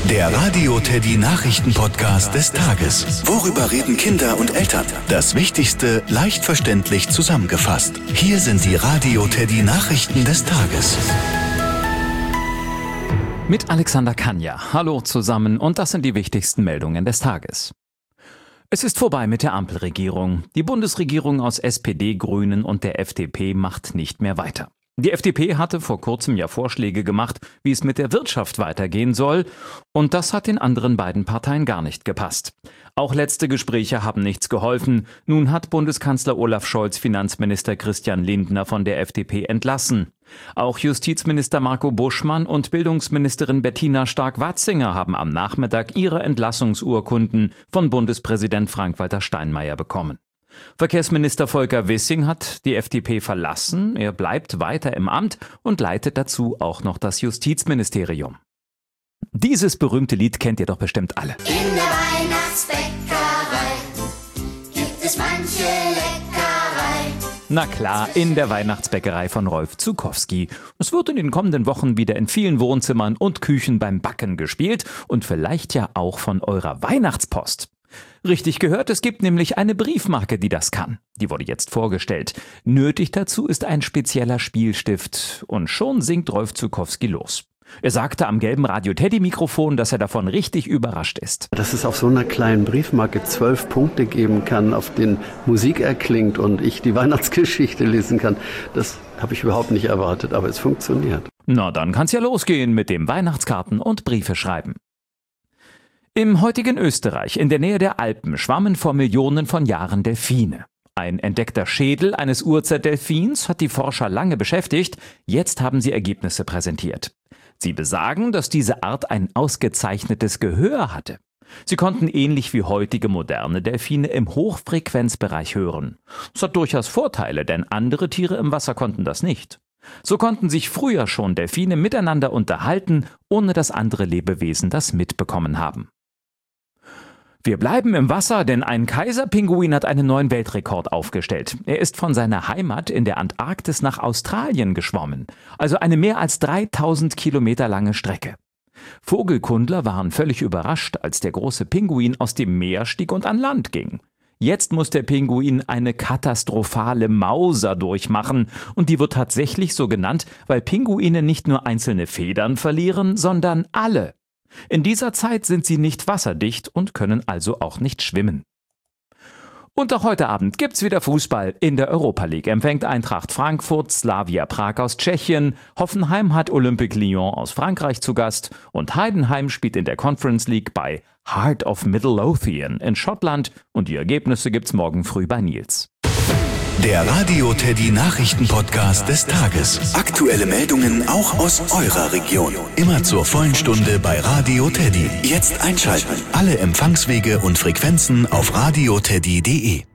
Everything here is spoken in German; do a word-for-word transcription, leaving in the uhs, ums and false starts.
Der Radio Teddy Nachrichten-Podcast des Tages. Worüber reden Kinder und Eltern? Das Wichtigste leicht verständlich zusammengefasst. Hier sind die Radio Teddy Nachrichten des Tages. Mit Alexander Kanja. Hallo zusammen und das sind die wichtigsten Meldungen des Tages. Es ist vorbei mit der Ampelregierung. Die Bundesregierung aus S P D, Grünen und der F D P macht nicht mehr weiter. Die F D P hatte vor kurzem ja Vorschläge gemacht, wie es mit der Wirtschaft weitergehen soll. Und das hat den anderen beiden Parteien gar nicht gepasst. Auch letzte Gespräche haben nichts geholfen. Nun hat Bundeskanzler Olaf Scholz Finanzminister Christian Lindner von der F D P entlassen. Auch Justizminister Marco Buschmann und Bildungsministerin Bettina Stark-Watzinger haben am Nachmittag ihre Entlassungsurkunden von Bundespräsident Frank-Walter Steinmeier bekommen. Verkehrsminister Volker Wissing hat die F D P verlassen. Er bleibt weiter im Amt und leitet dazu auch noch das Justizministerium. Dieses berühmte Lied kennt ihr doch bestimmt alle. In der Weihnachtsbäckerei gibt es manche Leckerei. Na klar, in der Weihnachtsbäckerei von Rolf Zukowski. Es wird in den kommenden Wochen wieder in vielen Wohnzimmern und Küchen beim Backen gespielt und vielleicht ja auch von eurer Weihnachtspost. Richtig gehört, es gibt nämlich eine Briefmarke, die das kann. Die wurde jetzt vorgestellt. Nötig dazu ist ein spezieller Spielstift und schon singt Rolf Zukowski los. Er sagte am gelben Radio-Teddy-Mikrofon, dass er davon richtig überrascht ist. Dass es auf so einer kleinen Briefmarke zwölf Punkte geben kann, auf denen Musik erklingt und ich die Weihnachtsgeschichte lesen kann, das habe ich überhaupt nicht erwartet, aber es funktioniert. Na, dann kann's ja losgehen mit dem Weihnachtskarten und Briefe schreiben. Im heutigen Österreich, in der Nähe der Alpen, schwammen vor Millionen von Jahren Delfine. Ein entdeckter Schädel eines Urzeitdelfins hat die Forscher lange beschäftigt. Jetzt haben sie Ergebnisse präsentiert. Sie besagen, dass diese Art ein ausgezeichnetes Gehör hatte. Sie konnten ähnlich wie heutige moderne Delfine im Hochfrequenzbereich hören. Das hat durchaus Vorteile, denn andere Tiere im Wasser konnten das nicht. So konnten sich früher schon Delfine miteinander unterhalten, ohne dass andere Lebewesen das mitbekommen haben. Wir bleiben im Wasser, denn ein Kaiserpinguin hat einen neuen Weltrekord aufgestellt. Er ist von seiner Heimat in der Antarktis nach Australien geschwommen, also eine mehr als dreitausend Kilometer lange Strecke. Vogelkundler waren völlig überrascht, als der große Pinguin aus dem Meer stieg und an Land ging. Jetzt muss der Pinguin eine katastrophale Mauser durchmachen und die wird tatsächlich so genannt, weil Pinguine nicht nur einzelne Federn verlieren, sondern alle. In dieser Zeit sind sie nicht wasserdicht und können also auch nicht schwimmen. Und auch heute Abend gibt's wieder Fußball. In der Europa League empfängt Eintracht Frankfurt Slavia Prag aus Tschechien, Hoffenheim hat Olympique Lyon aus Frankreich zu Gast und Heidenheim spielt in der Conference League bei Heart of Midlothian in Schottland und die Ergebnisse gibt's morgen früh bei Nils. Der Radio Teddy Nachrichten-Podcast des Tages. Aktuelle Meldungen auch aus eurer Region. Immer zur vollen Stunde bei Radio Teddy. Jetzt einschalten. Alle Empfangswege und Frequenzen auf radioteddy punkt de.